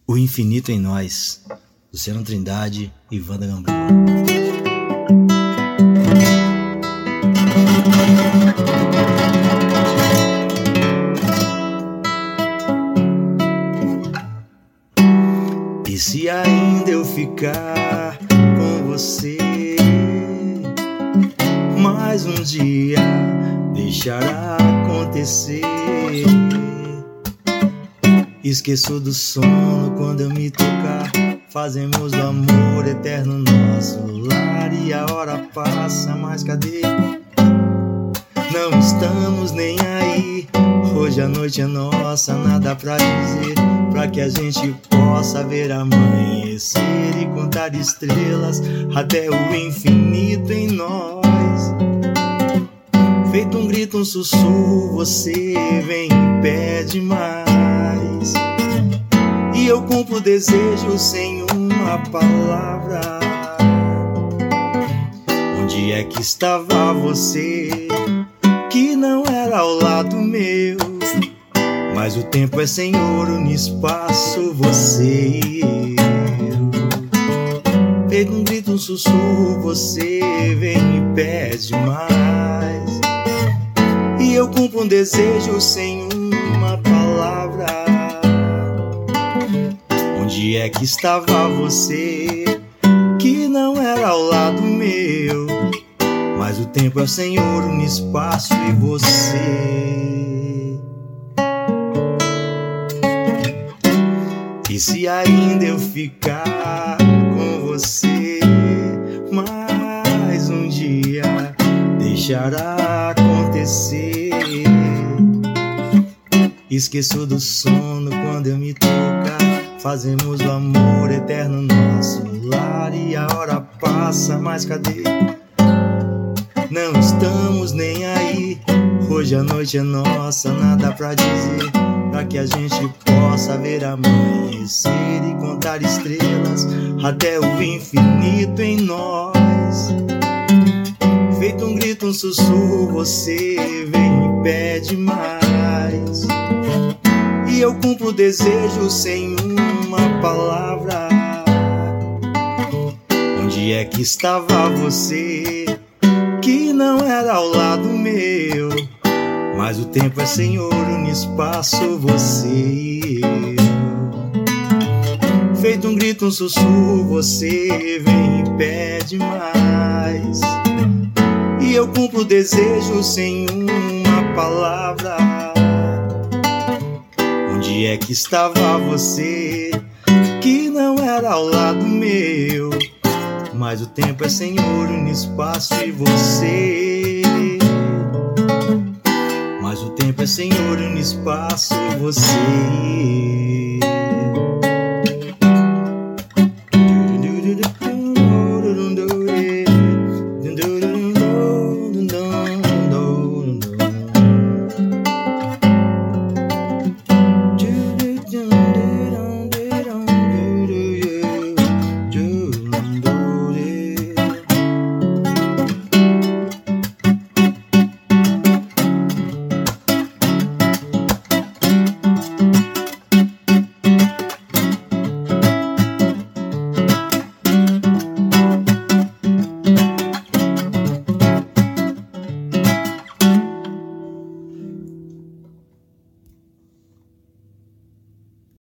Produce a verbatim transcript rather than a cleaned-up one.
O Infinito em Nós, Luciano Trindade e Wanda Gamboa. E se ainda eu ficar com você mais um dia, deixará acontecer. Esqueço do sono quando eu me tocar. Fazemos do amor eterno nosso lar. E a hora passa, mas cadê? Não estamos nem aí. Hoje a noite é nossa, nada pra dizer, pra que a gente possa ver amanhecer e contar estrelas até o infinito em nós. Feito um grito, um sussurro, você vem e pede mais. E eu cumpro o desejo sem uma palavra. Onde é que estava você, que não era ao lado meu? Mas o tempo é senhor, no espaço você e eu. Feito um grito, um sussurro, você vem e pede mais. E eu cumpro um desejo sem uma palavra. Onde é que estava você, que não era ao lado meu? Mas o tempo é o Senhor no espaço e você. E se ainda eu ficar com você mais um dia, deixará acontecer. Esqueço do sono quando eu me tocar. Fazemos o amor eterno nosso lar. E a hora passa, mas cadê? Não estamos nem aí. Hoje a noite é nossa, nada pra dizer, pra que a gente possa ver amanhecer e contar estrelas até o infinito em nós. Feito um grito, um sussurro, você vem e pede mais. E eu cumpro o desejo sem uma palavra. Onde é que estava você, que não era ao lado meu? Mas o tempo é senhor, no espaço você e eu. Feito um grito, um sussurro, você vem e pede mais. E eu cumpro o desejo sem uma palavra. Onde é que estava você, que não era ao lado meu? Mas o tempo é senhor no espaço e você. Mas o tempo é senhor no espaço e você.